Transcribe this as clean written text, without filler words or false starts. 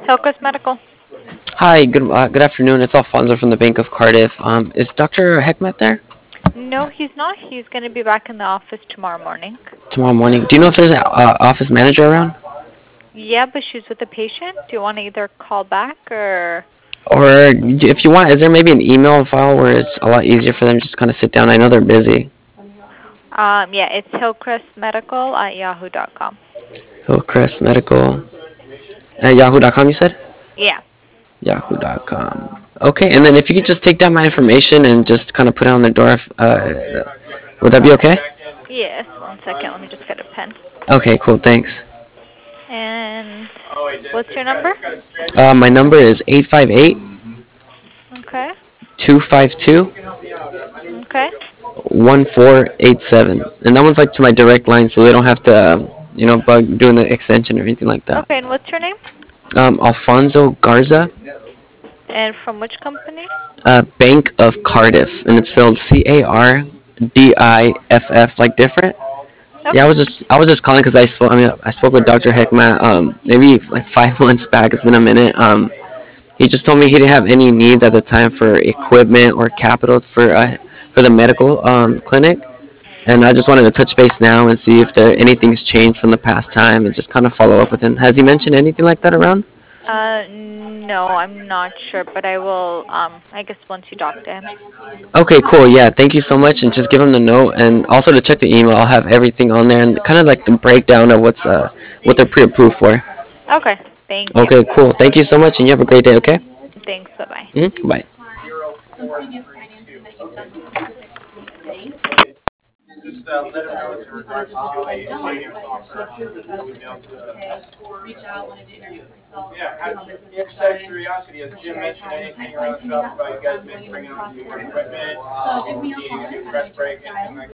Hillcrest Medical. Hi, good afternoon. It's Alfonso from the Bank of Cardiff. Is Dr. Heckmet there No, he's not. He's going to be back in the office tomorrow morning. tomorrow morning? Do you know if there's an office manager around? Yeah, but she's with a patient. Do you want to either call back or Or if you want, is there maybe an email file where it's a lot easier for them to just kind of sit down? I know they're busy. yeah, it's hillcrestmedical@yahoo.com. Hillcrest Medical at yahoo.com, you said? Yeah. Yahoo.com. Okay, and then if you could just take down my information and just kind of put it on the door, would that be okay? Yes, one second. Let me just get a pen. Okay, cool, thanks. And what's your number? My number is 858 Okay. 252 Okay. 1487, and that one's like to my direct line, so they don't have to, bug doing the extension or anything like that. Okay, and what's your name? Alfonso Garza, And from which company? Bank of Cardiff, and it's spelled Cardiff, like different. Yeah, Okay. I was just calling because I spoke with Dr. Heckman maybe like 5 months back. It's been a minute. He just told me he didn't have any needs at the time for equipment or capital for the medical clinic. And I just wanted to touch base now and see if anything's changed from the past time and just kind of follow up with him. Has he mentioned anything like that around? No, I'm not sure, but I will, I guess once you talk to him. Okay, cool. Yeah, thank you so much. And just give him the note. And also to check the email, I'll have everything on there and kind of like the breakdown of what they're pre-approved for. Okay. Thank you. Okay, cool. Thank you so much, and you have a great day. Okay. Thanks. Bye-bye. Bye.